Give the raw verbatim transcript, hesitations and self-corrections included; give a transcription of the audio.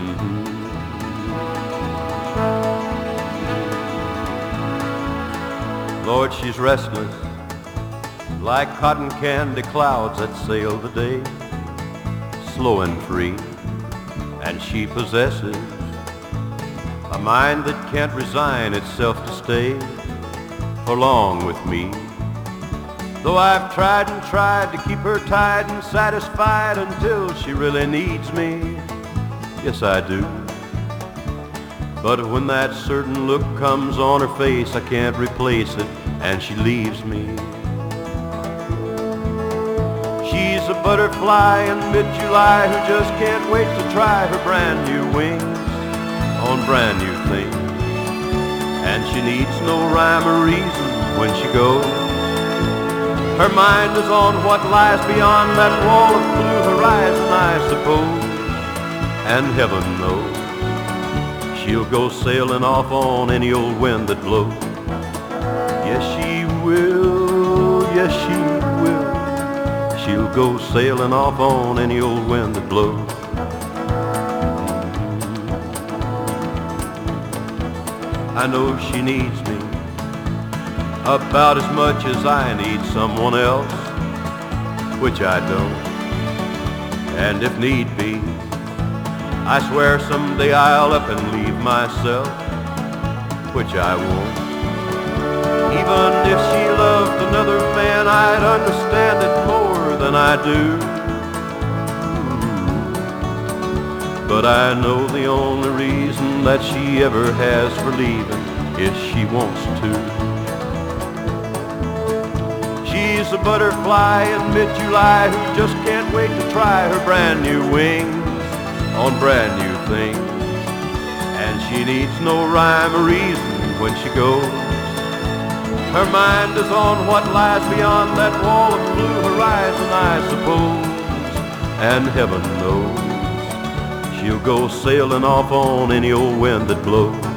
Lord, she's restless, like cotton candy clouds that sail the day, slow and free, and she possesses a mind that can't resign itself to stay for long with me. Though I've tried and tried to keep her tied and satisfied until she really needs me, yes I do. But when that certain look comes on her face, I can't replace it, and she leaves me. She's a butterfly in mid-July who just can't wait to try her brand new wings on brand new things. And she needs no rhyme or reason when she goes. Her mind is on what lies beyond that wall of blue horizon, I suppose. And heaven knows she'll go sailing off on any old wind that blows. Yes, she will, yes, she will. She'll go sailing off on any old wind that blows. I know she needs me about as much as I need someone else, which I don't. And if need be, I swear someday I'll up and leave myself, which I won't. Even if she loved another man, I'd understand it more than I do. But I know the only reason that she ever has for leaving is she wants to. She's a butterfly in mid-July who just can't wait to try her brand new wings on brand new things. And she needs no rhyme or reason when she goes. Her mind is on what lies beyond that wall of blue horizon, I suppose. And heaven knows she'll go sailing off on any old wind that blows.